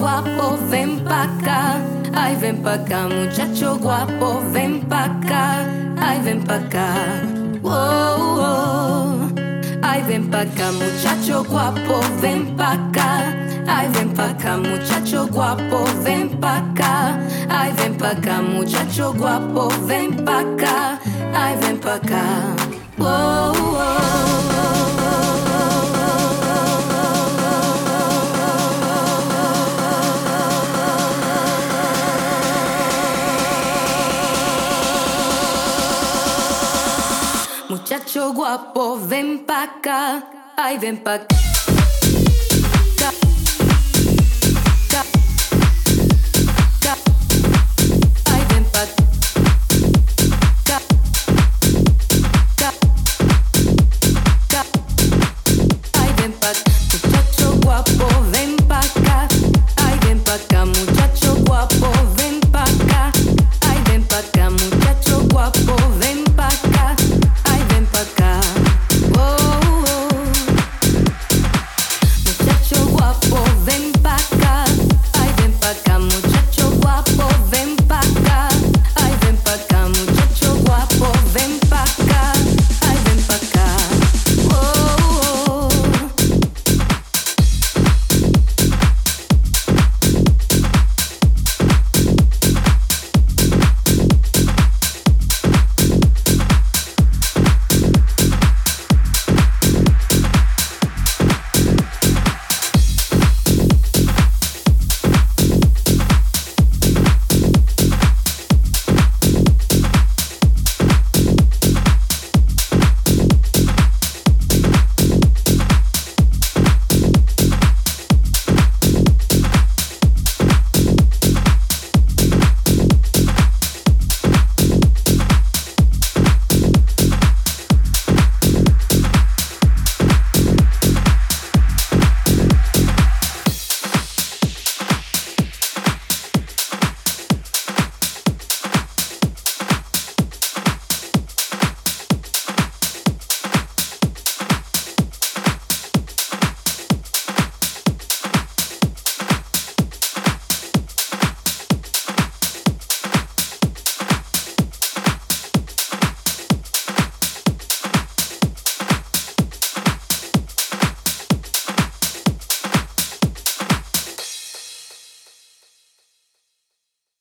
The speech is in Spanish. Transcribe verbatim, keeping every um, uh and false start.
guapo, ven pa' acá. Ay, ven pa' acá, muchacho guapo, ven pa' acá. Ay, ven pa' acá. Wow, wow. Ay, ven pa' acá, muchacho guapo, ven pa' acá. Ay, ven pa' acá, muchacho guapo, ven pa' acá. Ay, ven pa' acá, muchacho guapo, ven pa' acá. Ay, ven pa' acá. Wow, wow. Muchacho guapo, ven pa' acá. Ay, ven pa' acá.